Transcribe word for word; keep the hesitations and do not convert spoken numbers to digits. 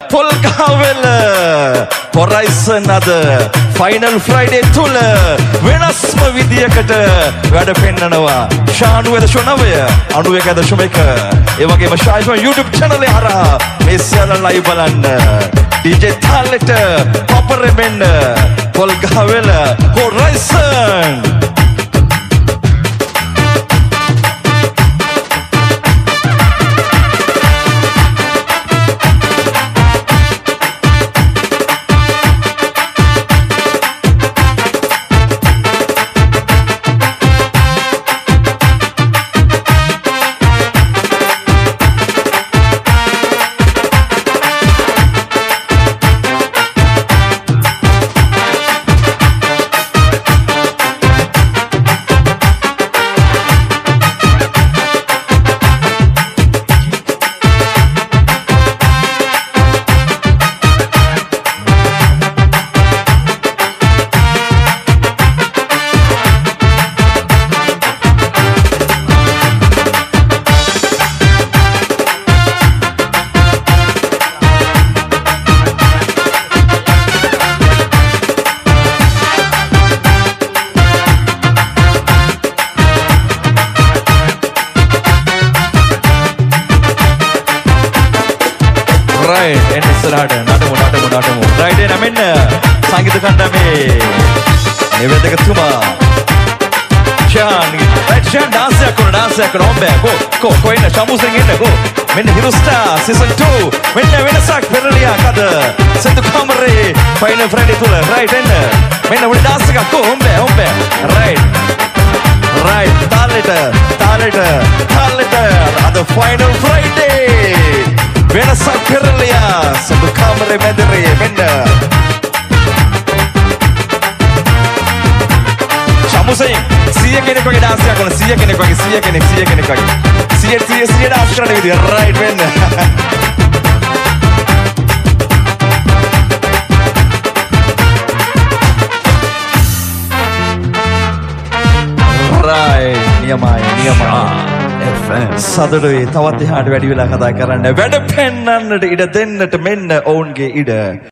Polgahawela Horizon අද Final Friday තුල වෙනස්ම විදියකට වැඩ පෙන්නනවා. ශානු දශනවය අනූ එක දශම එක ඒ වගේම ශායිෂ්මන් YouTube channel එක හරහා මේ සියල්ල live බලන්න. D J තාලෙට පපරෙමෙන්න පොල්ගහවෙල Horizon. right එන්න ඉස්සරහට නටමු නටමු නටමු right එන මෙන්න සංගීත කණ්ඩායමේ නිවේදකතුමා ෂාන් right ෂාන් dance එක කරන dance එක කරන ඔබ go go go එන්න ශමුසෙන් එන්න go මෙන්න හිරුස්ටා season two මෙන්න වෙනසක් පෙරලියක් අද සතු කාමරේ final friday තුල right එන්න මෙන්න උඩ dance එකක් go ඔබ ඔබ right right තාලෙට තාලෙට තාලෙට අද final friday වෙනසක් පෙරලියා සතු කාමරේ මැදරේ මෙන්න ශමුසෙන් සිය කෙනෙක් වගේ dance එකක් කරන සිය කෙනෙක් වගේ සිය කෙනෙක් සිය කෙනෙක් වගේ සිය සිය සිය dance කරන විදිය right වෙන්න right නියමයි නියමයි සදරුවේ තවත් එහාට වැඩි වෙලා කතා කරන්න වැඩ පෙන්වන්නට ඉඩ දෙන්නට මෙන්න ඔවුන්ගේ ඉඩ